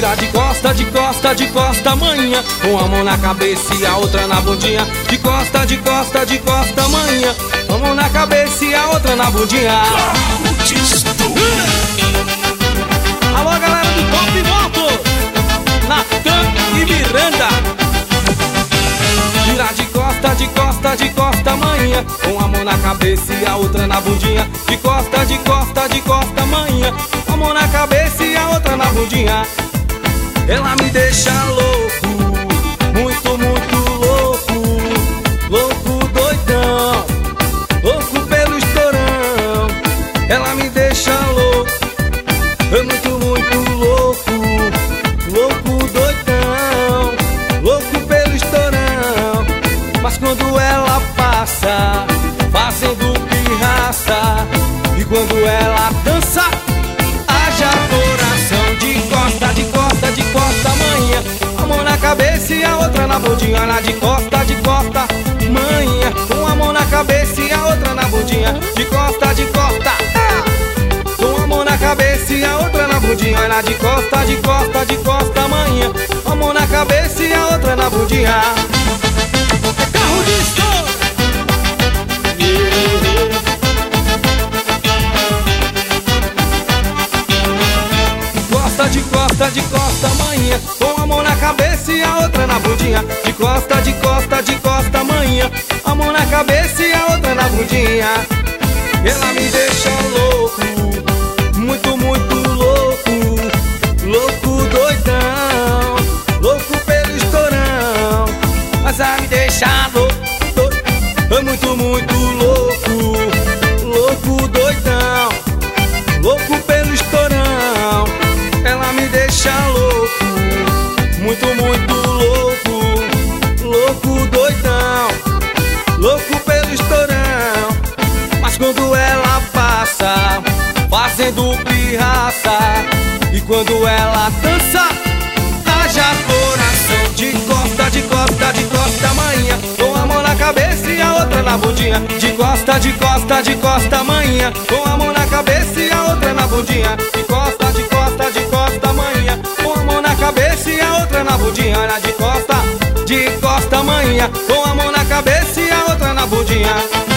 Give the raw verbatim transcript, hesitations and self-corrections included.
Vira de costa, de costa, de costa, manhã, com a mão na cabeça e a outra na bundinha. De costa, de costa, de costa, manhã, uma mão na cabeça e a outra na bundinha. Alô, galera do Top Moto, Natan e Miranda. Vira de costa, de costa, de costa, manhã, com a mão na cabeça e a outra na bundinha. De costa, de costa, de costa, manhã, uma mão na cabeça e a outra na bundinha. Ela me deixa louco, muito, muito louco, louco doidão, louco pelo estourão. Ela me deixa louco, muito, muito louco, louco doidão, louco pelo estourão. Mas quando ela passa, fazendo pirraça, e quando ela dança, haja coração. De costa, de costa, de costa, manhã, a mão na cabeça e a outra na bundinha. Olha, de costa, de costa, manhã, com a mão na cabeça e a outra na bundinha. De costa, de costa, ah! Com a mão na cabeça e a outra na bundinha. Olha, de costa, de costa, de costa, manhã, a mão na cabeça e a outra na bundinha. Carro de estouro! De costa, de costa, manhã, com a mão na cabeça e a outra na bundinha. De costa, de costa, de costa, manhã, a mão na cabeça e a outra na bundinha. Ela me deixa louco, muito, muito louco, louco doidão, louco pelo estourão. Mas ela me deixa louco, muito, muito louco, louco doidão, louco pelo estourão. Ela me deixa louco, muito, muito louco, louco doidão, louco pelo estourão. Mas quando ela passa, fazendo pirraça, e quando ela dança, haja coração. De costa, de costa, de costa, manhã, com a mão na cabeça e a outra na bundinha. De costa, de costa, de costa, manhã, com a mão na cabeça e a outra na bundinha. De costa, de costa, de costa, manhã, com a mão na cabeça e a outra na bundinha. Olha, de costa, de costa, manhã, com a mão na cabeça e a outra na bundinha.